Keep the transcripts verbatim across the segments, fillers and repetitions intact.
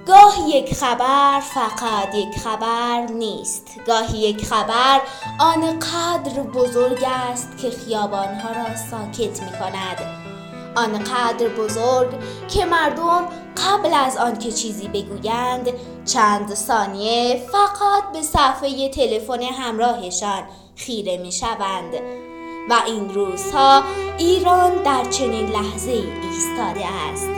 گاهی یک خبر فقط یک خبر نیست. گاهی یک خبر آنقدر بزرگ است که خیابانها را ساکت می کند. آنقدر بزرگ که مردم قبل از آن که چیزی بگویند چند ثانیه فقط به صفحه تلفن همراهشان خیره می شوند. و این روزها ایران در چنین لحظه ایستاده است.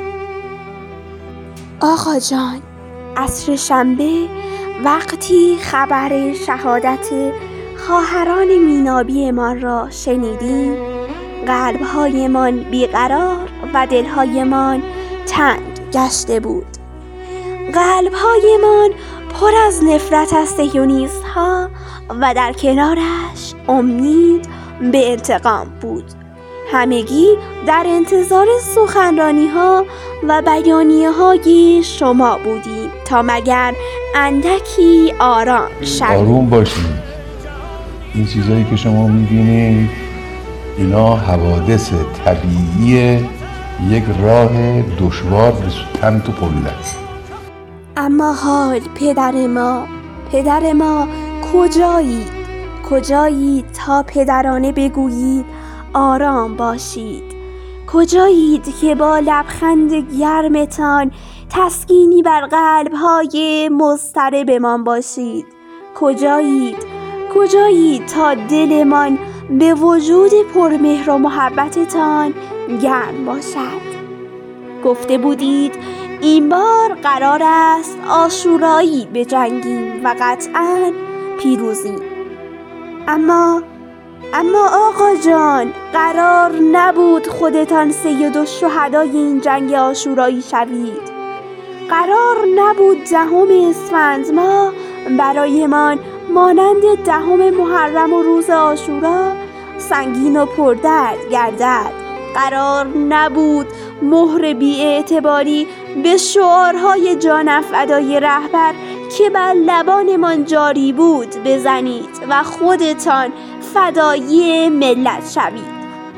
آقا جان، عصر شنبه وقتی خبر شهادت خواهران مینابیمان را شنیدیم، قلب‌هایمان بیقرار و دل‌هایمان تنگ گشته بود. قلب‌هایمان پر از نفرت از صهیونیست‌ها و در کنارش امید به انتقام بود. همگی در انتظار سخنرانی‌ها و بیانیه‌های شما بودیم تا مگر اندکی آرام شویم. آروم باشید. این چیزایی که شما می‌بینید اینا حوادث طبیعی یک راه دشوار رسیدن تو پل است. اما حال پدر ما پدر ما کجایید؟ کجایید تا پدرانه بگویید آرام باشید؟ کجایید که با لبخند گرمتان تسکینی بر قلب‌های مضطربمان باشید؟ کجایید؟ کجایید تا دلمان به وجود پرمهر و محبتتان گرم باشد؟ گفته بودید این بار قرار است عاشورایی بجنگیم و قطعاً پیروزیم. اما اما آقا جان، قرار نبود خودتان سید الشهدای این جنگ عاشورایی شوید؟ قرار نبود دهم اسفند ماه برایمان مانند دهم محرم و روز عاشورا سنگین و پردرد گردد؟ قرار نبود مهر بی‌اعتباری به شعارهای جانفدای رهبر که بر لبانمان جاری بود بزنید و خودتان فدایی ملت شوید؟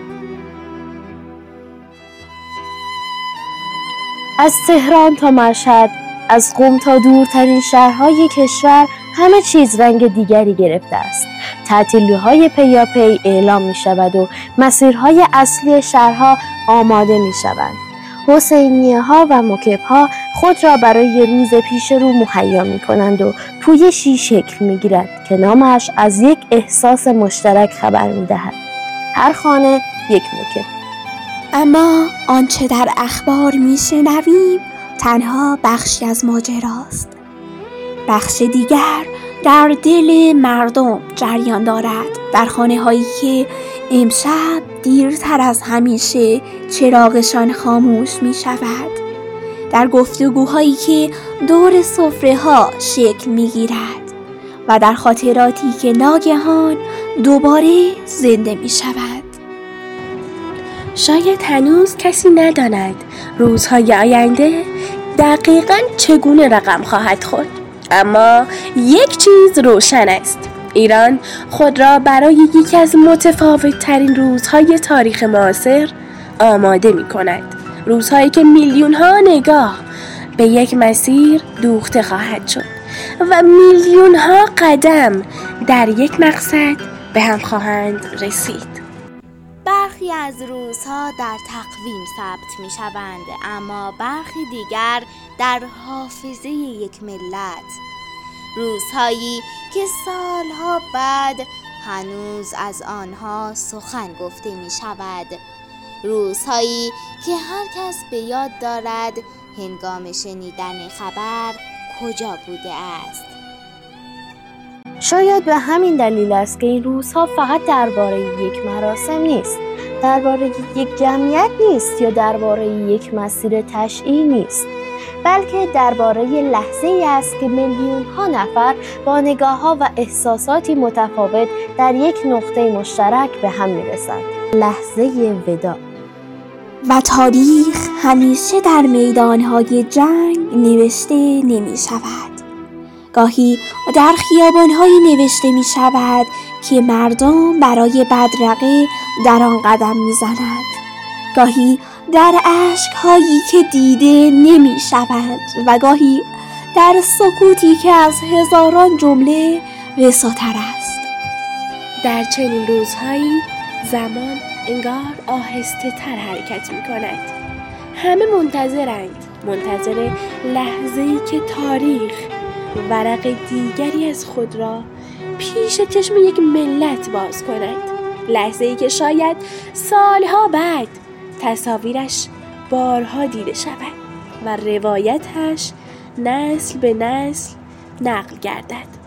از تهران تا مشهد، از قم تا دورترین شهرهای کشور همه چیز رنگ دیگری گرفته است. تعطیلی‌های پیاپی اعلام می شود و مسیرهای اصلی شهرها آماده می شوند. حسینیه‌ها و مکب‌ها خود را برای روز پیش رو مهیا می کنند و پویشی شکل می گیرد که نامش از یک احساس مشترک خبر می دهد. هر خانه یک مکب. اما آنچه در اخبار می شنویم تنها بخشی از ماجراست. بخش دیگر در دل مردم جریان دارد، در خانه هایی که امشب دیرتر از همیشه چراغشان خاموش می شود، در گفتگوهایی که دور سفره ها شکل می گیرد و در خاطراتی که ناگهان دوباره زنده می شود. شاید هنوز کسی نداند روزهای آینده دقیقاً چگونه رقم خواهد خورد، اما یک چیز روشن است: ایران خود را برای یکی از متفاوت‌ترین روزهای تاریخ معاصر آماده می‌کند. روزهایی که میلیون‌ها نگاه به یک مسیر دوخته خواهد شد و میلیون‌ها قدم در یک مقصد به هم خواهند رسید. برخی از روزها در تقویم ثبت می شوند، اما برخی دیگر در حافظه یک ملت. روزهایی که سالها بعد هنوز از آنها سخن گفته می شود. روزهایی که هر کس به یاد دارد هنگام شنیدن خبر کجا بوده است. شاید به همین دلیل است که این روزها فقط درباره یک مراسم نیست، درباره یک جمعیت نیست یا درباره یک مسیر تشییع نیست، بلکه درباره لحظه‌ای است که میلیون‌ها نفر با نگاه‌ها و احساساتی متفاوت در یک نقطه مشترک به هم می‌رسند. لحظه وداع. و تاریخ همیشه در میدان‌های جنگ نوشته نمی‌شود. گاهی در خیابان‌هایی نوشته می‌شود که مردم برای بدرقه در آن قدم می‌زنند. گاهی در اشک‌هایی که دیده نمی‌شوند و گاهی در سکوتی که از هزاران جمله رساتر است. در چنین روزهایی زمان انگار آهسته تر حرکت می کند. همه منتظرند، منتظر لحظه‌ای که تاریخ ورق دیگری از خود را پیش چشم یک ملت باز کند. لحظه‌ای که شاید سالها بعد تصاویرش بارها دیده شود و روایتش نسل به نسل نقل گردد.